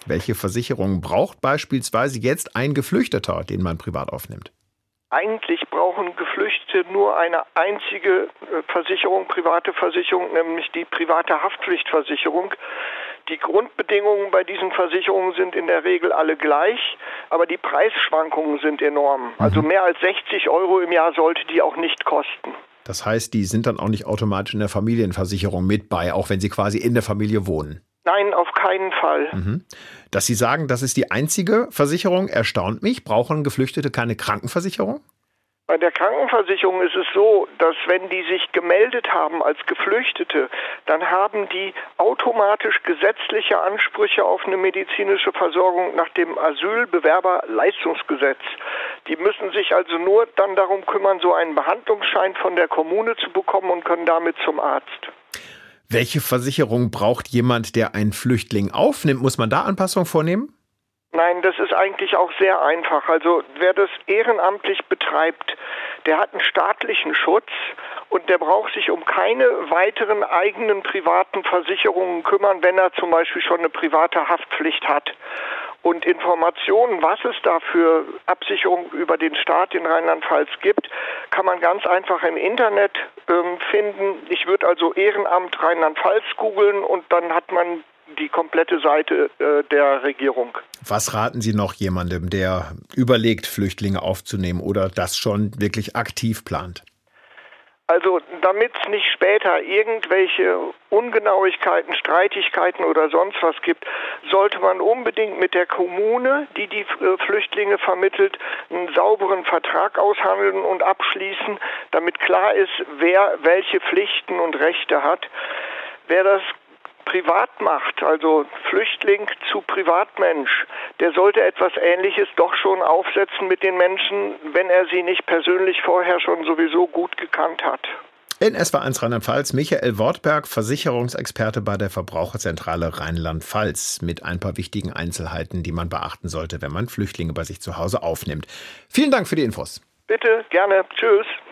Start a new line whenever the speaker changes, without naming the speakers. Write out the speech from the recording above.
Welche Versicherung braucht beispielsweise jetzt ein Geflüchteter, den man privat aufnimmt?
Eigentlich brauchen Geflüchtete nur eine einzige Versicherung, private Versicherung, nämlich die private Haftpflichtversicherung. Die Grundbedingungen bei diesen Versicherungen sind in der Regel alle gleich, aber die Preisschwankungen sind enorm. Also mehr als 60 € im Jahr sollte die auch nicht kosten.
Das heißt, die sind dann auch nicht automatisch in der Familienversicherung mit bei, auch wenn sie quasi in der Familie wohnen?
Nein, auf keinen Fall.
Dass Sie sagen, das ist die einzige Versicherung, erstaunt mich. Brauchen Geflüchtete keine Krankenversicherung?
Bei der Krankenversicherung ist es so, dass wenn die sich gemeldet haben als Geflüchtete, dann haben die automatisch gesetzliche Ansprüche auf eine medizinische Versorgung nach dem Asylbewerberleistungsgesetz. Die müssen sich also nur dann darum kümmern, so einen Behandlungsschein von der Kommune zu bekommen und können damit zum Arzt.
Welche Versicherung braucht jemand, der einen Flüchtling aufnimmt? Muss man da Anpassungen vornehmen?
Nein, das ist eigentlich auch sehr einfach. Also wer das ehrenamtlich betreibt, der hat einen staatlichen Schutz und der braucht sich um keine weiteren eigenen privaten Versicherungen kümmern, wenn er zum Beispiel schon eine private Haftpflicht hat. Und Informationen, was es da für Absicherung über den Staat in Rheinland-Pfalz gibt, kann man ganz einfach im Internet finden. Ich würde also Ehrenamt Rheinland-Pfalz googeln und dann hat man die komplette Seite der Regierung.
Was raten Sie noch jemandem, der überlegt, Flüchtlinge aufzunehmen oder das schon wirklich aktiv plant?
Also damit es nicht später irgendwelche Ungenauigkeiten, Streitigkeiten oder sonst was gibt, sollte man unbedingt mit der Kommune, die die Flüchtlinge vermittelt, einen sauberen Vertrag aushandeln und abschließen, damit klar ist, wer welche Pflichten und Rechte hat. Wer das privat macht, also Flüchtling zu Privatmensch, der sollte etwas Ähnliches doch schon aufsetzen mit den Menschen, wenn er sie nicht persönlich vorher schon sowieso gut gekannt hat.
In SWR1 Rheinland-Pfalz, Michael Wortberg, Versicherungsexperte bei der Verbraucherzentrale Rheinland-Pfalz, mit ein paar wichtigen Einzelheiten, die man beachten sollte, wenn man Flüchtlinge bei sich zu Hause aufnimmt. Vielen Dank für die Infos.
Bitte, gerne. Tschüss.